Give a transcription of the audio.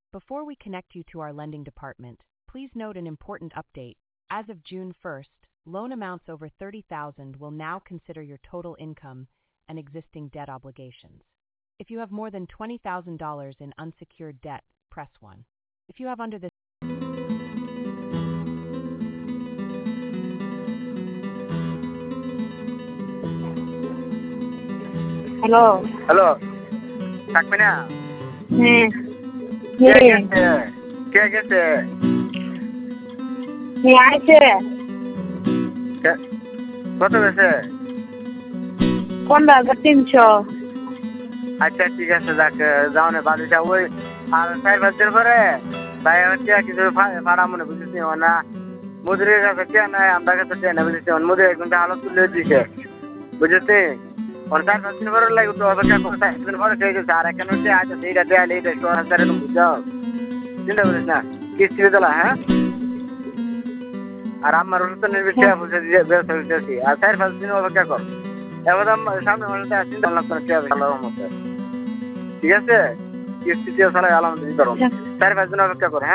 Before we connect you to our lending department, please note an important update. As of June 1st, loan amounts over $30,000 will now consider your total income and existing debt obligations. If you have more than $20,000 in unsecured debt, press 1. If you have under this hello. Hello, থাকবে না? হ্যাঁ। কে গেছে? কে গেছে? আছে। কত গেছে? 15,300। আচ্ছা ঠিক আছে, যাক যাও না বাড়িটা ওই আর 4-5 দিন পরে ভাই হচ্ছে কিছু ভাড়া মনে বুঝেছি না মুদিরের কাছে কে নাই আমার কাছে কে না বুঝেছি মুদির একদম হালত তুলে দিছে বুঝেছি 4-5 দিন পরে লাগে তো অপেক্ষা করতে 5 দিন পরে সেই গেছে আর এখন হচ্ছে আজ এইটা দেয়ালে এইটা 100,000 এর বুঝাও চিন্তা করিস না কিস্তি দিলা হ্যাঁ আর আমার তো নির্বিচার বুঝে দিয়ে ব্যবস্থা করতেছি আর 4-5 দিন অপেক্ষা কর এবার সামনে মাসে চিন্তা লাগতো না কে আল্লাহর মতে ঠিক আছে কিস্তি দিয়ে চালাই আলহামদুলিল্লাহ করো 4-5 দিন অপেক্ষা কর হ্যাঁ